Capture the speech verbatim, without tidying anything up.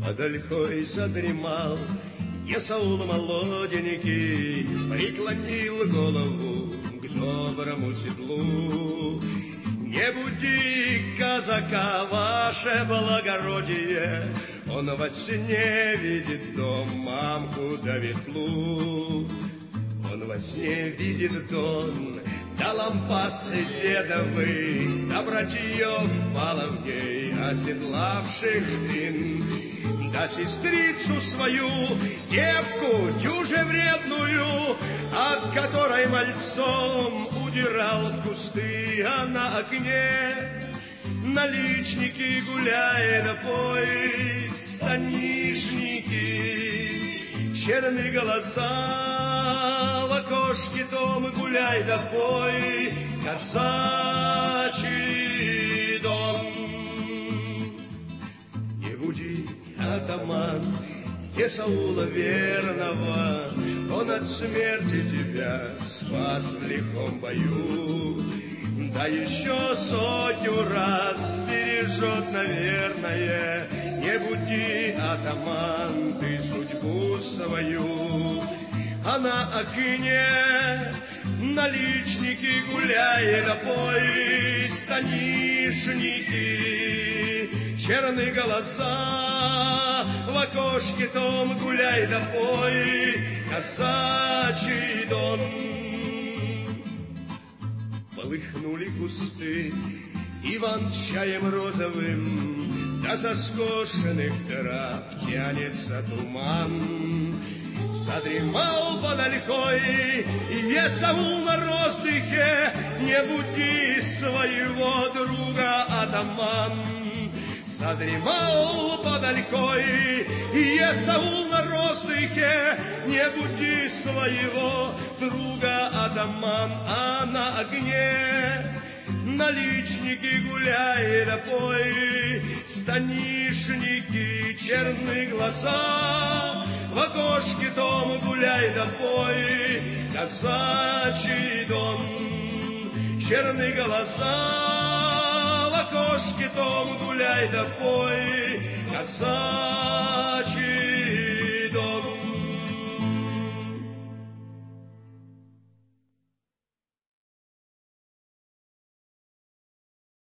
под ольхой задремал. Есаул молоденький преклонил голову к доброму седлу. Не буди казака, ваше благородие, он во сне видит дом, мамку да ветлу. Он во сне видит дом, да лампасы дедовы, да братьев баловней, оседлавших ин, да сестрицу свою, девку дюже вредную, от которой мальцом удирал в кусты, а на окне наличники гуляет, а пой станишники, черные голоса в окошке дома гуляй, да пой казачий дом. Не буди, атаман, Есаула верного, он от смерти тебя спас в лихом бою. Да еще сотню раз бережет, наверное. Не буди, атаман, ты судьбу свою. А на окне наличники гуляет, а пой станишники, черные голоса в окошке том гуляй, да пой казачий дом. Полыхнули кусты иван-чаем розовым, да со скошенных трав тянется туман. Задремал под ольхой Есаул на роздыхе, не буди своего друга, атаман. Задремал под ольхой Есаул на роздыхе, не буди своего друга, атаман. А на огне наличники гуляет, а пой станишники, черные глаза в окошке дома гуляй, да пой казачий дом. Черные голоса в окошке дома гуляй, да пой казачий